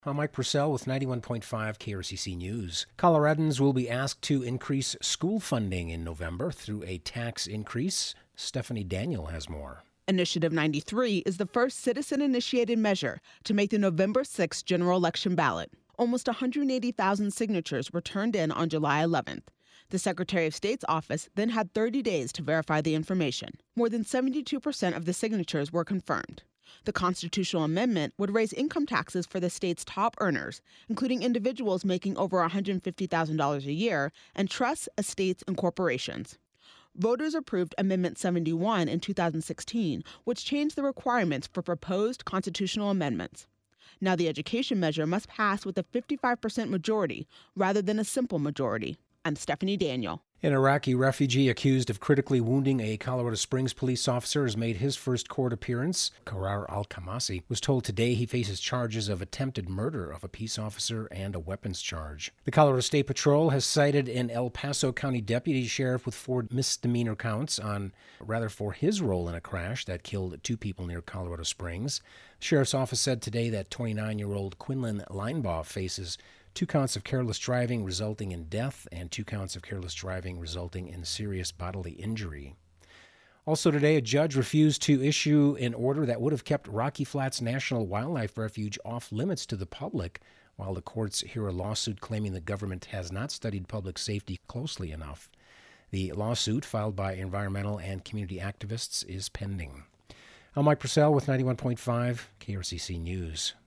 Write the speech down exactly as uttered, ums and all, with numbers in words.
I'm Mike Purcell with ninety-one point five K R C C News. Coloradans will be asked to increase school funding in November through a tax increase. Stephanie Daniel has more. Initiative ninety-three is the first citizen-initiated measure to make the November sixth general election ballot. Almost one hundred eighty thousand signatures were turned in on July eleventh. The Secretary of State's office then had thirty days to verify the information. More than seventy-two percent of the signatures were confirmed. The constitutional amendment would raise income taxes for the state's top earners, including individuals making over one hundred fifty thousand dollars a year, and trusts, estates, and corporations. Voters approved Amendment seventy-one in two thousand sixteen, which changed the requirements for proposed constitutional amendments. Now the education measure must pass with a fifty-five percent majority rather than a simple majority. I'm Stephanie Daniel. An Iraqi refugee accused of critically wounding a Colorado Springs police officer has made his first court appearance. Karar Al-Khamasi was told today he faces charges of attempted murder of a peace officer and a weapons charge. The Colorado State Patrol has cited an El Paso County deputy sheriff with four misdemeanor counts on, rather for his role in a crash that killed two people near Colorado Springs. The sheriff's office said today that twenty-nine-year-old Quinlan Linebaugh faces two counts of careless driving resulting in death and two counts of careless driving resulting in serious bodily injury. Also today, a judge refused to issue an order that would have kept Rocky Flats National Wildlife Refuge off limits to the public, while the courts hear a lawsuit claiming the government has not studied public safety closely enough. The lawsuit, filed by environmental and community activists, is pending. I'm Mike Purcell with ninety-one point five K R C C News.